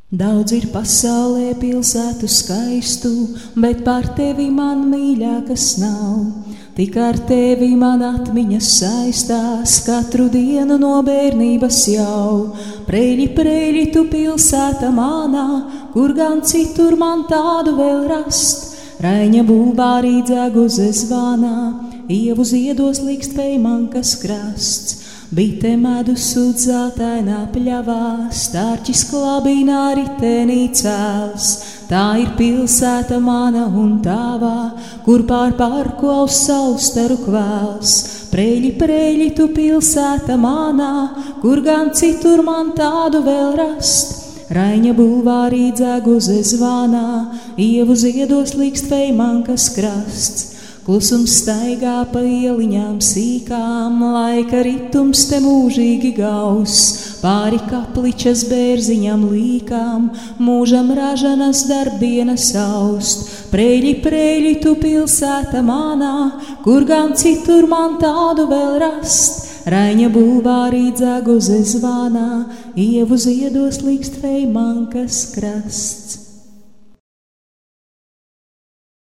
Daudz ir pasaulē pilsētu skaistu, bet par tevi man mīļākas nav. Tik ar tevi man atmiņas saistās katru dienu no bērnības jau. Preļi, preļi, tu pilsēta manā, kur gan citur man tādu vēl rast. Raiņa bulvārī dzeguze zvanā, ievu ziedos likst Peimankas krasts. Bite medu sudzātainā pļavā, stārķis klabīnā ritenī cēls. Tā ir pilsēta mana un tavā, kur pār parku aus saustaru kvēls. Preļi, preļi, tu pilsēta manā, kur gan citur man tādu vēl rast. Raiņa bulvārī dzeguze zvanā, ievu ziedos likst Peimankas krasts. Klusums staigā pa ieliņām sīkām, laika ritums te mūžīgi gaus. Pāri kapličas bērziņam līkām, mūžam ražanas darbdienas aust. Preļi, preļi, tu pilsēta manā, kur gan citur man tādu vēl rast. Raiņa bulvārī dzeguze zvanā, ievu ziedos likst Peimankas krasts.